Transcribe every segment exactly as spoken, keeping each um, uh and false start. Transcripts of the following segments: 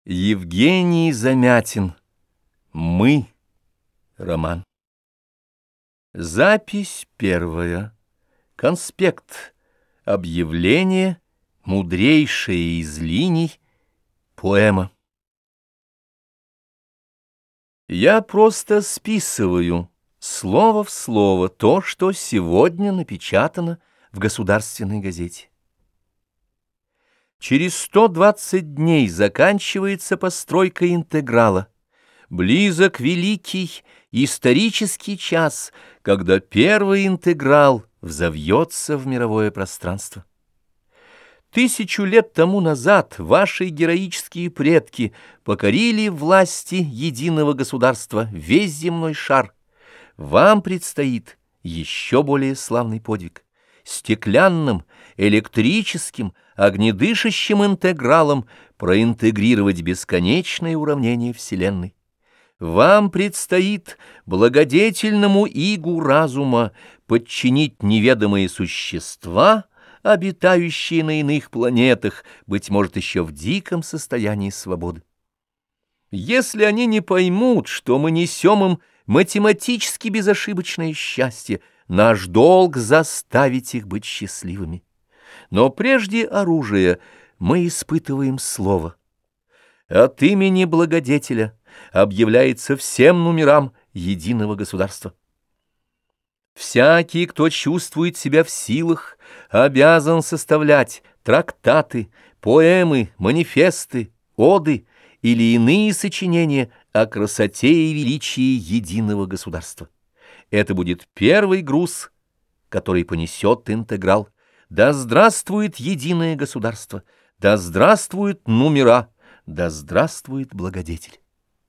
Евгений Замятин. Мы. Роман. Запись первая. Конспект. Объявление. Мудрейшее из линий. Поэма. Я просто списываю слово в слово то, что сегодня напечатано в государственной газете. Через сто двадцать дней заканчивается постройка интеграла. Близок великий исторический час, когда первый интеграл взовьется в мировое пространство. Тысячу лет тому назад ваши героические предки покорили власти единого государства весь земной шар. Вам предстоит еще более славный подвиг. Стеклянным, электрическим, огнедышащим интегралом проинтегрировать бесконечные уравнения Вселенной. Вам предстоит благодетельному игу разума подчинить неведомые существа, обитающие на иных планетах, быть может, еще в диком состоянии свободы. Если они не поймут, что мы несем им математически безошибочное счастье, наш долг заставить их быть счастливыми. Но прежде оружия мы испытываем слово. От имени благодетеля объявляется всем номерам единого государства. Всякий, кто чувствует себя в силах, обязан составлять трактаты, поэмы, манифесты, оды или иные сочинения о красоте и величии единого государства. Это будет первый груз, который понесет интеграл. Да здравствует единое государство, да здравствуют номера, да здравствует благодетель.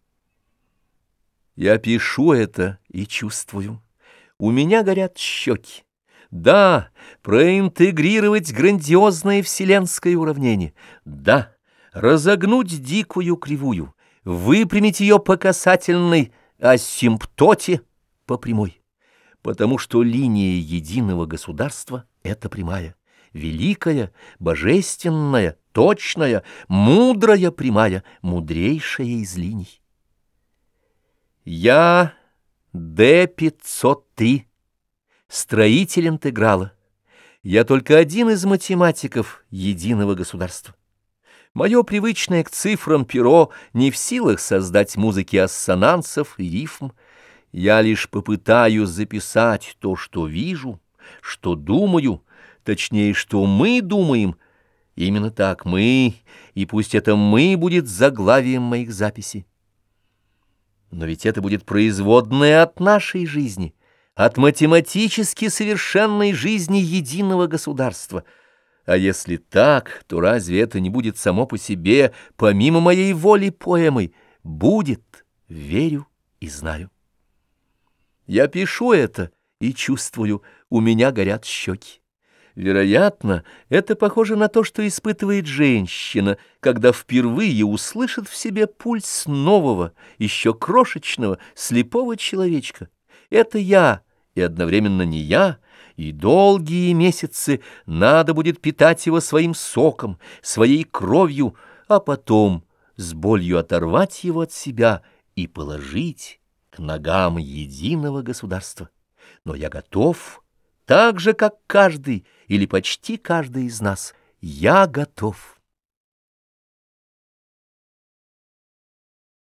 Я пишу это и чувствую. У меня горят щеки. Да, проинтегрировать грандиозное вселенское уравнение. Да, разогнуть дикую кривую, выпрямить ее по касательной асимптоте по прямой. Потому что линия единого государства — это прямая, великая, божественная, точная, мудрая прямая, мудрейшая из линий. Я Д пятьсот три, строитель интеграла. Я только один из математиков единого государства. Мое привычное к цифрам перо не в силах создать музыки ассонансов и рифм. Я лишь попытаюсь записать то, что вижу, что думаю, точнее, что мы думаем. Именно так мы, и пусть это «мы» будет заглавием моих записей. Но ведь это будет производное от нашей жизни, от математически совершенной жизни единого государства. А если так, то разве это не будет само по себе, помимо моей воли, поэмой? Будет, верю и знаю. Я пишу это и чувствую, у меня горят щеки. Вероятно, это похоже на то, что испытывает женщина, когда впервые услышит в себе пульс нового, еще крошечного, слепого человечка. Это я, и одновременно не я, и долгие месяцы надо будет питать его своим соком, своей кровью, а потом с болью оторвать его от себя и положить к ногам единого государства. Но я готов, так же, как каждый или почти каждый из нас. Я готов.